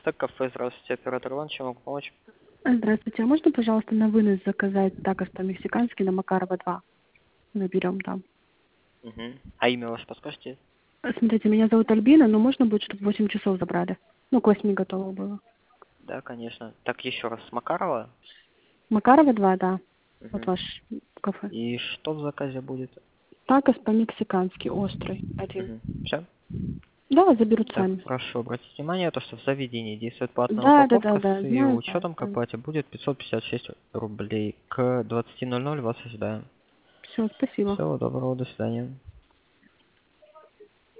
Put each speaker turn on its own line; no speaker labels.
Так, кафе, здравствуйте, оператор Иван, чем могу помочь?
Здравствуйте, а можно, пожалуйста, на вынос заказать такос по-мексикански на Макарова 2? Мы берем там.
Угу. А имя ваше подскажете?
Смотрите, меня зовут Альбина, но можно будет, чтобы в 8 часов забрали? Ну, к 8 готово было.
Да, конечно. Так, еще раз, Макарова?
Макарова 2, да. Вот
Угу.
ваш кафе.
И что в заказе будет?
Такос по-мексикански, острый, один.
Угу. Все?
Да, заберут
Так,
сами.
прошу обратить внимание, то, что в заведении действует платная
Да, да, да,
упаковка
да,
с ее
знаю, знаю,
учетом к
знаю.
оплате будет 556 рублей. К 20:00 вас ожидаем.
Все, спасибо.
Всего доброго, до свидания.